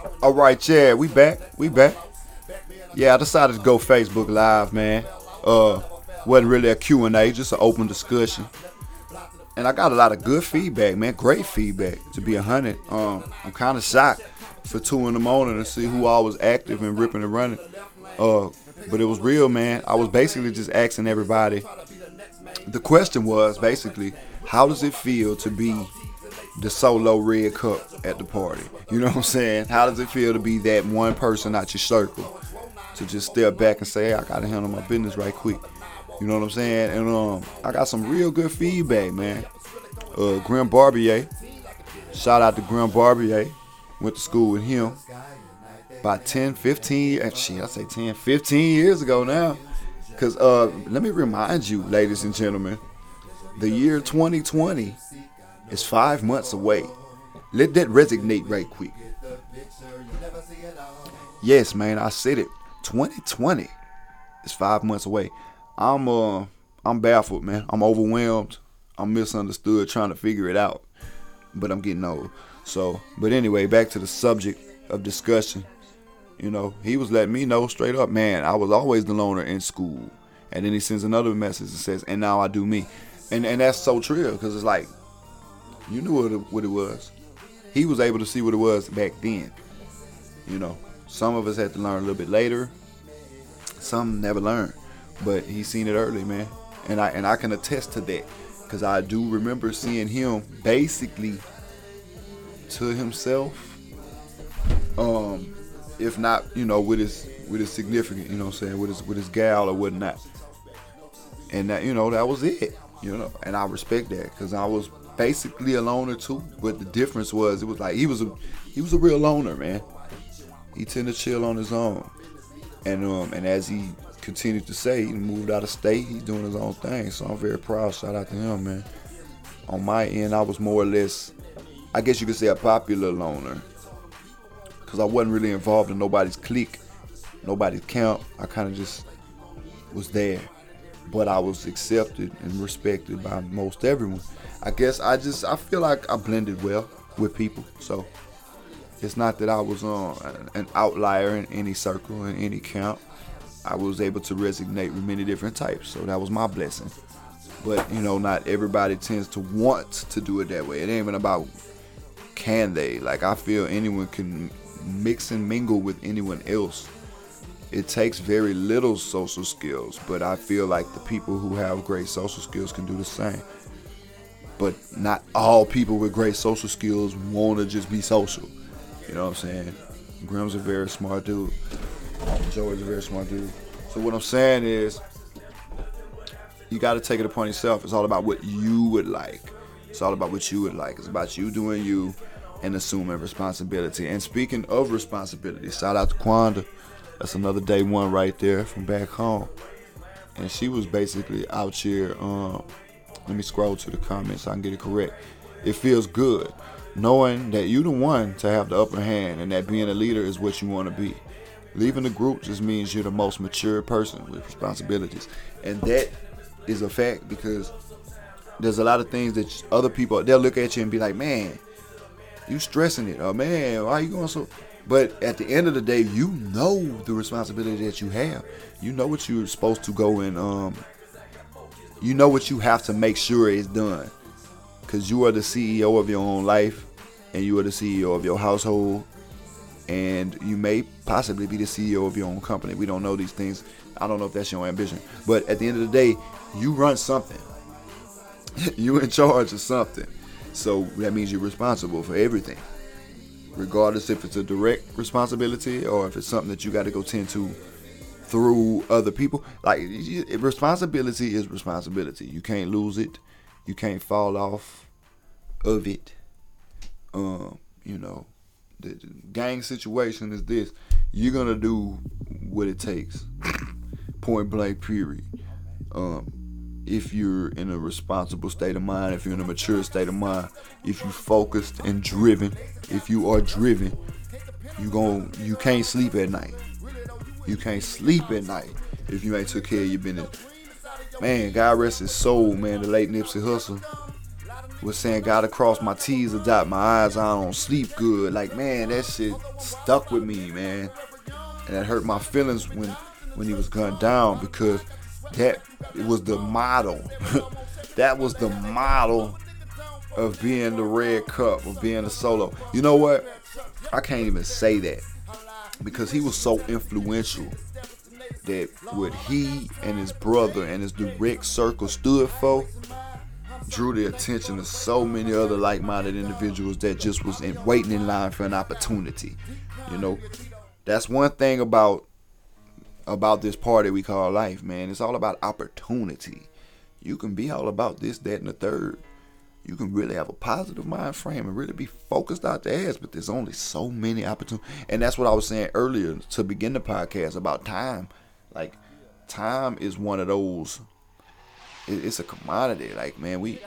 All right, yeah, we back. We back. Yeah, I decided to go Facebook Live, man. Uh, wasn't really a Q&A, just an open discussion. And I got a lot of good feedback, man. Great feedback, to be 100. I'm kind of shocked for 2 in the morning to see who all was active and ripping and running. Uh, but it was real, man. I was basically just asking everybody. The question was basically, how does it feel to be the solo red cup at the party? You know what I'm saying? How does it feel to be that one person out your circle? To just step back and say, hey, I gotta handle my business right quick. You know what I'm saying? And I got some real good feedback, man. Grim Barbier, shout out to Grim Barbier. Went to school with him about 10, 15, actually I say 10, 15 years ago now. Cause let me remind you, ladies and gentlemen, the year 2020 is 5 months away. Let that resonate right quick. Yes, man, I said it. 2020 is 5 months away. I'm baffled, man. I'm overwhelmed. I'm misunderstood, trying to figure it out. But I'm getting old. So, but anyway, back to the subject of discussion. You know, he was letting me know straight up, man, I was always the loner in school. And then he sends another message that says, and now I do me. And that's so true, because it's like, you knew what it was. He was able to see what it was back then. You know, some of us had to learn a little bit later. Some never learned. But he seen it early, man. And I can attest to that. Because I do remember seeing him basically to himself. If not, you know, with his significant, you know what I'm saying, with his gal or whatnot. And that, you know, that was it. You know, and I respect that, because I was basically a loner too. But the difference was, it was like he was a real loner, man. He tended to chill on his own. And as he continued to say, he moved out of state, he's doing his own thing. So I'm very proud. Shout out to him, man. On my end, I was more or less, I guess you could say, a popular loner. Because I wasn't really involved in nobody's clique, nobody's camp. I kind of just was there. But I was accepted and respected by most everyone. I guess I feel like I blended well with people. So it's not that I was an outlier in any circle, in any camp. I was able to resonate with many different types. So that was my blessing. But, you know, not everybody tends to want to do it that way. It ain't even about can they. Like, I feel anyone can mix and mingle with anyone else. It takes very little social skills, but I feel like the people who have great social skills can do the same. But not all people with great social skills want to just be social. You know what I'm saying? Grim's a very smart dude. Joey's a very smart dude. So what I'm saying is, you got to take it upon yourself. It's all about what you would like. It's all about what you would like. It's about you doing you and assuming responsibility. And speaking of responsibility, shout out to Quanda. That's another day one right there from back home. And she was basically out here, let me scroll to the comments so I can get it correct. It feels good knowing that you're the one to have the upper hand and that being a leader is what you want to be. Leaving the group just means you're the most mature person with responsibilities. And that is a fact, because there's a lot of things that other people, they'll look at you and be like, man, you stressing it. Or, man, why are you going so... But at the end of the day, you know the responsibility that you have. You know what you're supposed to go and, you know what you have to make sure is done. Because you are the CEO of your own life, and you are the CEO of your household, and you may possibly be the CEO of your own company. We don't know these things. I don't know if that's your ambition. But at the end of the day, you run something. You're in charge of something. So that means you're responsible for everything. Regardless if it's a direct responsibility or if it's something that you got to go tend to through other people. Like, responsibility is responsibility. You can't lose it. You can't fall off of it. You know, the gang situation is this. You're going to do what it takes. Point blank, period. If you're in a responsible state of mind, if you're in a mature state of mind, if you're focused and driven, if you are driven, you can't sleep at night. You can't sleep at night if you ain't took care of your business. Man, God rest his soul, man, the late Nipsey Hussle. was saying gotta cross my T's or dot my I's, I don't sleep good. Like, man, that shit stuck with me, man. And it hurt my feelings when he was gunned down, because it was the model. That was the model of being the Red Cup, of being the Solo. You know what? I can't even say that, because he was so influential that what he and his brother and his direct circle stood for drew the attention of so many other like-minded individuals that just was waiting in line for an opportunity. You know, that's one thing about this party we call life, man. It's all about opportunity. You can be all about this, that, and the third. You can really have a positive mind frame and really be focused out the ass, but there's only so many opportunities. And that's what I was saying earlier to begin the podcast about time. Like, time is one of those. It's a commodity. Like, man, we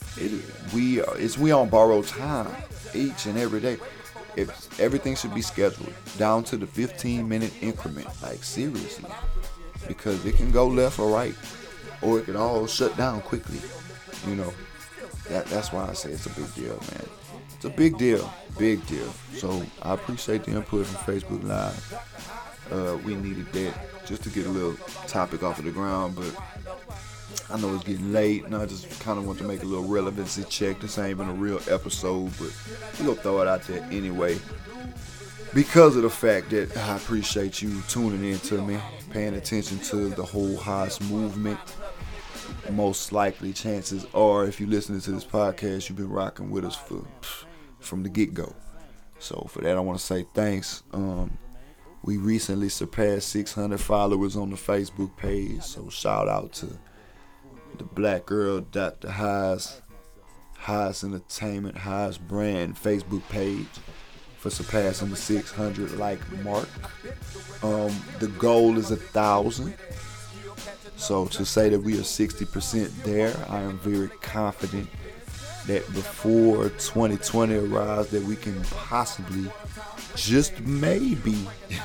on borrowed time each and every day. Everything should be scheduled down to the 15-minute increment. Like, seriously, because it can go left or right, or it can all shut down quickly. You know, that's why I say it's a big deal, man. It's a big deal. So I appreciate the input from Facebook Live. We needed that just to get a little topic off of the ground, but I know it's getting late, and I just kind of want to make a little relevancy check. This ain't even a real episode, but we gonna throw it out there anyway, because of the fact that I appreciate you tuning in to me, paying attention to the whole Haas movement. Most likely, chances are, if you're listening to this podcast, you've been rocking with us from the get-go. So for that, I want to say thanks. We recently surpassed 600 followers on the Facebook page, so shout out to the Black Girl, Dr. Haas Entertainment, Haas Brand Facebook page for surpassing the 600 like mark. The goal is 1,000. So to say that we are 60% there, I am very confident that before 2020 arrives, that we can possibly, just maybe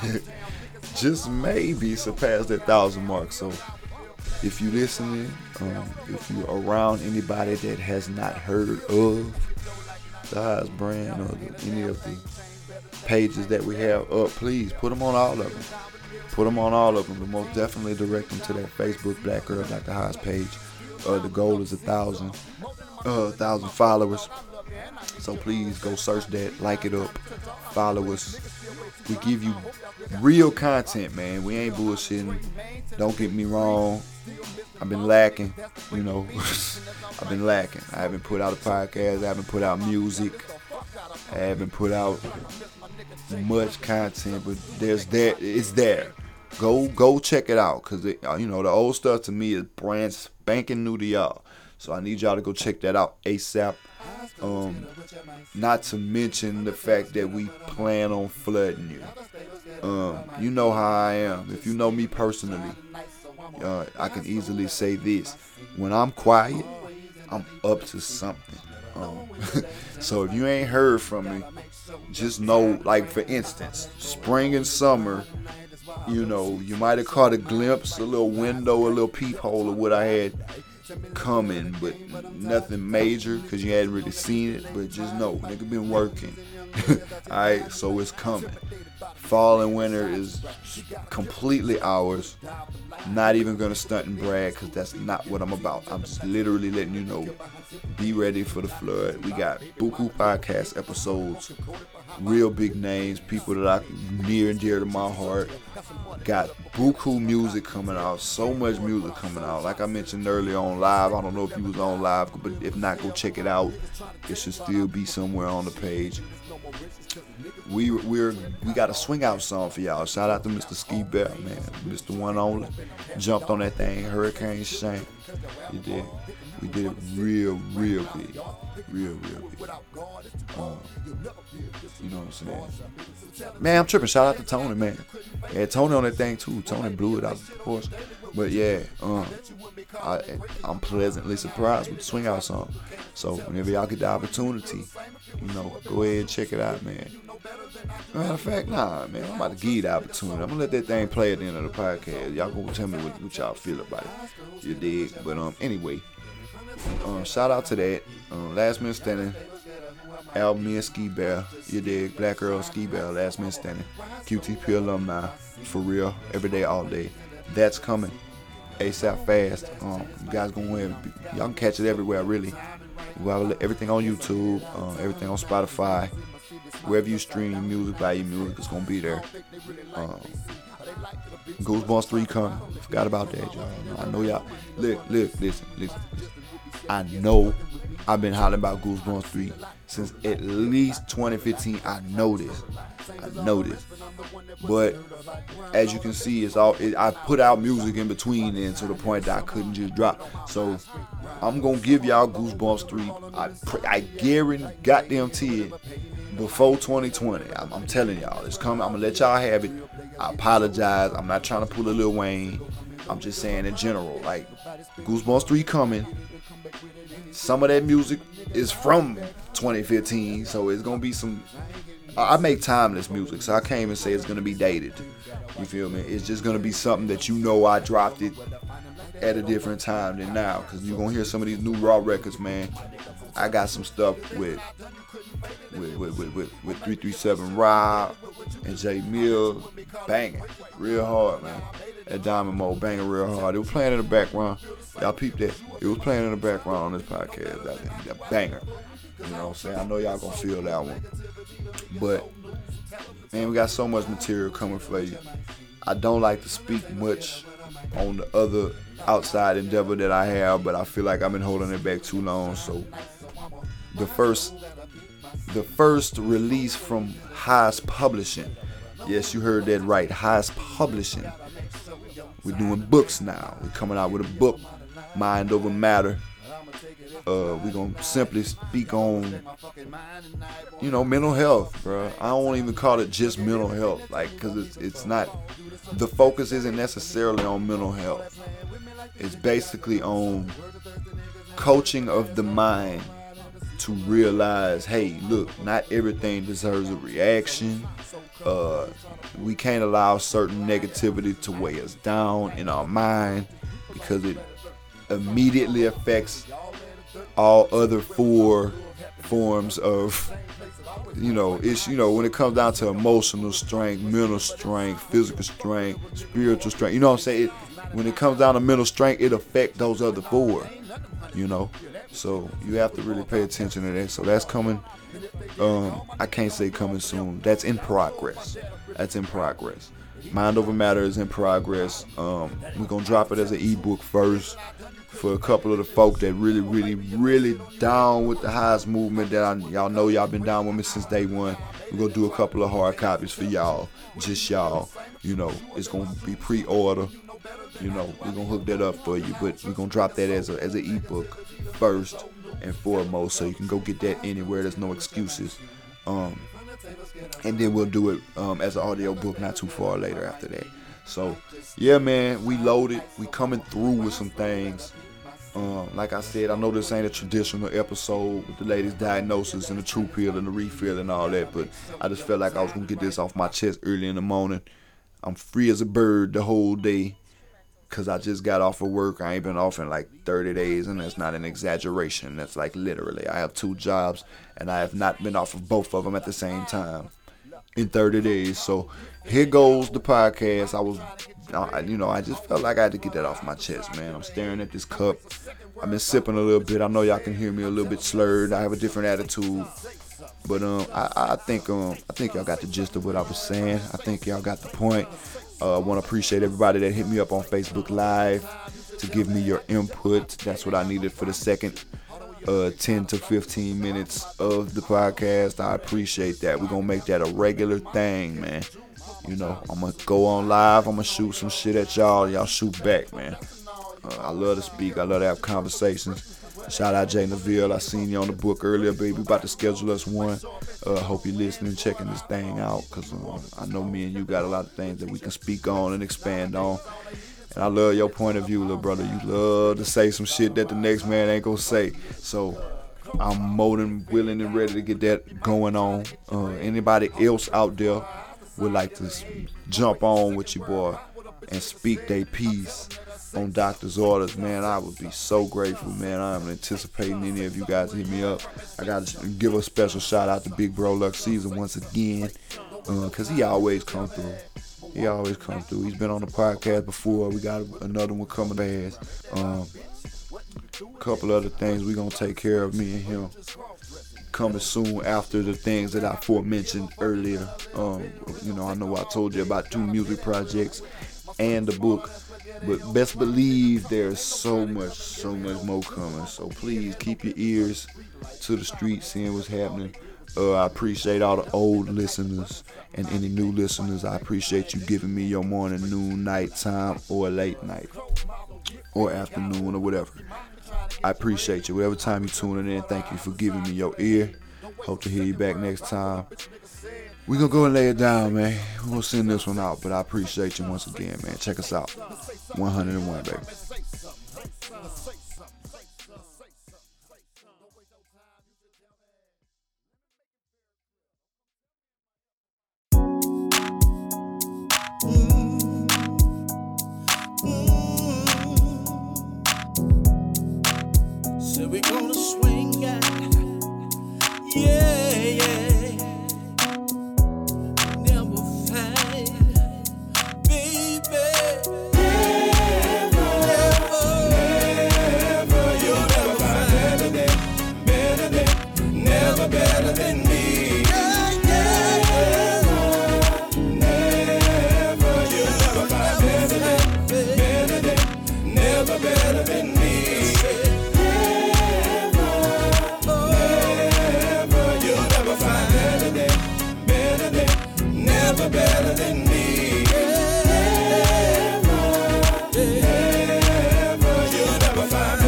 surpass that 1,000 mark. So if you're listening, if you're around anybody that has not heard of the Haas Brand or any of the pages that we have up, please put them on all of them. But most definitely direct them to that Facebook Black Girl Dr. Haas page. The goal is 1,000 followers. So please go search that, like it up, follow us. We give you real content, man. We ain't bullshitting. Don't get me wrong. I've been lacking, you know. I've been lacking. I haven't put out a podcast. I haven't put out music. I haven't put out much content, but it's there. Go check it out, because you know, the old stuff to me is brand spanking new to y'all. So I need y'all to go check that out ASAP. Not to mention the fact that we plan on flooding you. You know how I am. If you know me personally, I can easily say this: when I'm quiet, I'm up to something. So if you ain't heard from me, just know, like, for instance, spring and summer, you know, you might have caught a glimpse, a little window, a little peephole of what I had coming, but nothing major, because you hadn't really seen it. But just know, nigga been working. Alright, so it's coming. Fall and winter is completely ours. Not even gonna stunt and brag, because that's not what I'm about. I'm just literally letting you know, be ready for the flood. We got buku podcast episodes, real big names, people that I near and dear to my heart. Got buku music coming out, so much music coming out. Like I mentioned earlier on live, I don't know if you was on live, but if not, go check it out. It should still be somewhere on the page. We got a swing out song for y'all. Shout out to Mr. Ski Bell, man, Mr. One Only. Jumped on that thing, Hurricane Shank. We did it real big. Real big. You know what I'm saying? Man, I'm tripping. Shout out to Tony, man. Yeah, Tony on that thing too. Tony blew it out of proportion. But yeah, I'm pleasantly surprised with the swing out song. So whenever y'all get the opportunity, you know, go ahead and check it out, man. Matter of fact, nah, man, I'm about to give you the opportunity. I'm gonna let that thing play at the end of the podcast. Y'all gonna tell me what y'all feel about it. You dig? But anyway, Shout out to that. Last Man Standing. Album, me and Ski Bear. You dig? Black Earl, Ski Bear, Last Man Standing. QTP alumni. For real. Every day, all day. That's coming. ASAP fast. You guys gonna win. Y'all can catch it everywhere, really. We have everything on YouTube, everything on Spotify. Wherever you stream your music, buy your music, it's gonna be there. Goosebumps 3 coming. Forgot about that, y'all. I know y'all. Listen. I know I've been hollering about Goosebumps 3 since at least 2015. I know this. But as you can see, I put out music in between then to the point that I couldn't just drop. So I'm gonna give y'all Goosebumps 3. I guarantee it before 2020. I'm telling y'all, it's coming. I'm gonna let y'all have it. I apologize. I'm not trying to pull a Lil Wayne. I'm just saying in general, like Goosebumps 3 coming. Some of that music is from 2015, so it's gonna be some. I make timeless music, so I can't even say it's gonna be dated. You feel me? It's just gonna be something that I dropped it at a different time than now, because you're gonna hear some of these new Raw records, man. I got some stuff with 337 Rob and Jay Mills banging real hard, man. That Diamond Mode banging real hard. It was playing in the background. Y'all peeped that. It was playing in the background on this podcast. That banger. You know what I'm saying? I know y'all gonna feel that one. But man, we got so much material coming for you. I don't like to speak much on the other outside endeavor that I have, but I feel like I've been holding it back too long. So the first release from Haas Publishing. Yes, you heard that right. Haas Publishing. We're doing books now. We're coming out with a book, Mind Over Matter. We're going to simply speak on, mental health, bro. I don't even call it just mental health, like, because it's not, the focus isn't necessarily on mental health. It's basically on coaching of the mind to realize, hey, look, not everything deserves a reaction. We can't allow certain negativity to weigh us down in our mind, because it immediately affects all other 4 forms of, when it comes down to emotional strength, mental strength, physical strength, spiritual strength, you know what I'm saying? When it comes down to mental strength, it affects those other 4, So you have to really pay attention to that. So that's coming. I can't say coming soon. That's in progress. Mind Over Matter is in progress. We're going to drop it as an ebook first for a couple of the folk that really down with the Haas movement, that y'all know y'all been down with me since day one. We're going to do a couple of hard copies for y'all. Just y'all. It's going to be pre-order. We're going to hook that up for you. But we're going to drop that as an ebook first and foremost, so you can go get that anywhere. There's no excuses. And then we'll do it as an audio book not too far later after that. So yeah, man, we loaded. We coming through with some things. Like I said, I know this ain't a traditional episode with the latest diagnosis and the true pill and the refill and all that, but I just felt like I was gonna get this off my chest early in the morning. I'm free as a bird the whole day, because I just got off of work. I ain't been off in like 30 days, and that's not an exaggeration. That's like literally. I have 2 jobs, and I have not been off of both of them at the same time in 30 days. So here goes the podcast. I just felt like I had to get that off my chest, man. I'm staring at this cup. I've been sipping a little bit. I know y'all can hear me a little bit slurred. I have a different attitude. But I think y'all got the gist of what I was saying. I think y'all got the point. I want to appreciate everybody that hit me up on Facebook Live to give me your input. That's what I needed for the second 10 to 15 minutes of the podcast. I appreciate that. We're going to make that a regular thing, man. I'm going to go on live. I'm going to shoot some shit at y'all. Y'all shoot back, man. I love to speak. I love to have conversations. Shout out Jay Neville. I seen you on the book earlier, baby. We about to schedule us one. Hope you're listening, checking this thing out, because I know me and you got a lot of things that we can speak on and expand on. And I love your point of view, little brother. You love to say some shit that the next man ain't gonna say. So I'm more than willing and ready to get that going on. Anybody else out there would like to jump on with your boy and speak their piece, on doctor's orders, man, I would be so grateful, man. I'm anticipating any of you guys to hit me up. I got to give a special shout out to Big Bro Lux Caesar once again, because he always come through. He always come through. He's been on the podcast before. We got another one coming fast. Couple other things we gonna take care of, me and him, coming soon after the things that I aforementioned earlier. I know I told you about 2 music projects and the book, but best believe there's so much more coming. So please keep your ears to the streets, seeing what's happening. I appreciate all the old listeners and any new listeners. I appreciate you giving me your morning, noon, night time, or late night, or afternoon, or whatever. I appreciate you. Whatever time you're tuning in, thank you for giving me your ear. Hope to hear you back next time. We're going to go and lay it down, man. We're going to send this one out, but I appreciate you once again, man. Check us out. 101, baby. So we're gonna swing out. Yeah, yeah. Never fight, baby. Never, you'll never find never better than me. Yeah, yeah. Never, you'll never find never better than me. Better than me. You'll never find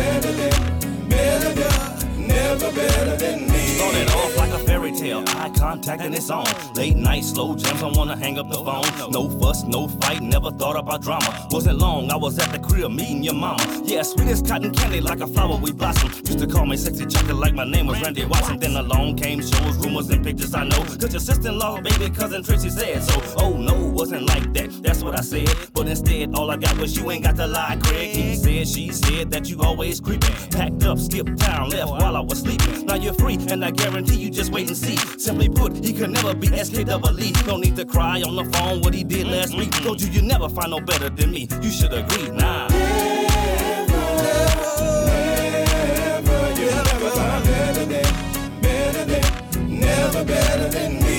never better than me. Started off like a fairy tale, eye contact and it's on. Late night, slow jams, I wanna hang up the phone. No fuss, no fight, never thought about drama. Wasn't long, I was at the crib meeting your mama. Yeah, sweet as cotton candy, like a flower we blossom. Used to call me sexy chocolate like my name was Randy Watson. Then along came shows, rumors and pictures I know. Cause your sister-in-law, baby cousin Tracy said so. Oh no, wasn't like that, that's what I said. But instead, all I got was you ain't got to lie, Craig. He said, she said that you always creeping. Packed up, skipped town, left while I was sleeping. Now you're free, and I guarantee you just wait and see. Simply put, he could never be SKEE. No need to cry on the phone what he did last week. Told you you never find no better than me. You should agree, nah. You'll never find never better than me.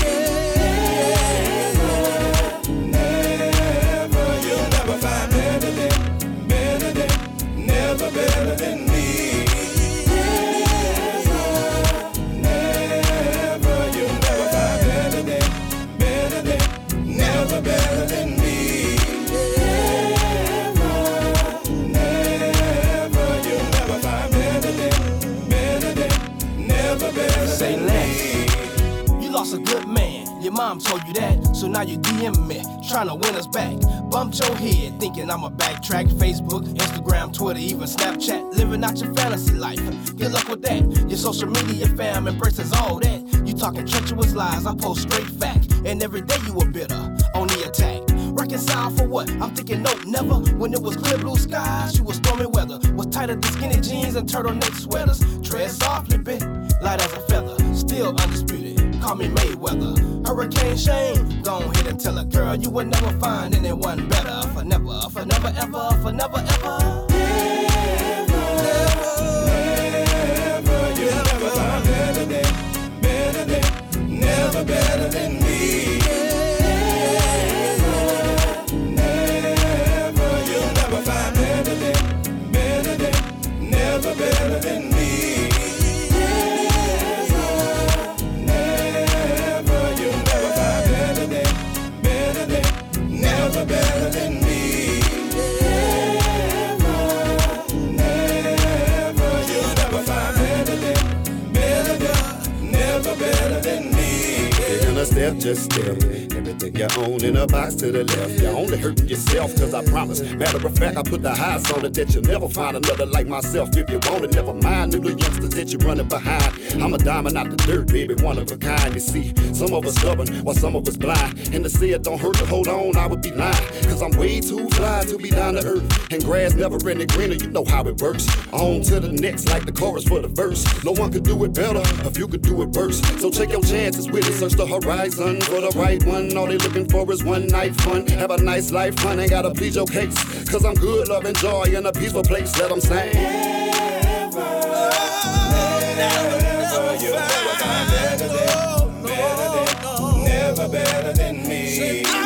Never, you'll never find never better than me. Never, you'll never find never better than me. Say less. You lost a good man, your mom told you that. So now you DM me, trying to win us back. Bumped your head, thinking I'ma backtrack. Facebook, Instagram, Twitter, even Snapchat. Living out your fantasy life. Good luck with that. Your social media fam embraces all that. You talking treacherous lies, I post straight fact. And every day you were bitter, on the attack. Reconcile for what? I'm thinking nope, never. When it was clear blue skies, you was stormy weather. Was tighter than skinny jeans and turtleneck sweaters. Tread softly, bit, light as a feather. Still undisputed, call me Mayweather. Hurricane Shane, go ahead and tell a girl you would never find anyone better. For never ever, for never ever. Never, you'll never find never better than me. Never better than me. Never, you'll never find never better than me. Never, you'll never find never better than me. You're gonna step, just step. Every Think you're owning a box to the left. You're only hurting yourself, cause I promise. Matter of fact, I put the highs on it that you'll never find another like myself. If you want it, never mind the little youngsters that you're running behind. I'm a diamond out the dirt, baby, one of a kind. You see, some of us stubborn, while some of us blind. And to say it don't hurt to hold on, I would be lying. Cause I'm way too fly to be down to earth. And grass never any greener, you know how it works. On to the next, like the chorus for the verse. No one could do it better if you could do it worse. So take your chances with it, search the horizon for the right one. All they looking for is one night fun. Have a nice life, fun, ain't gotta plead your case. Cause I'm good, love, and joy in a peaceful place. Let them sing. Never, you'll never find better than me.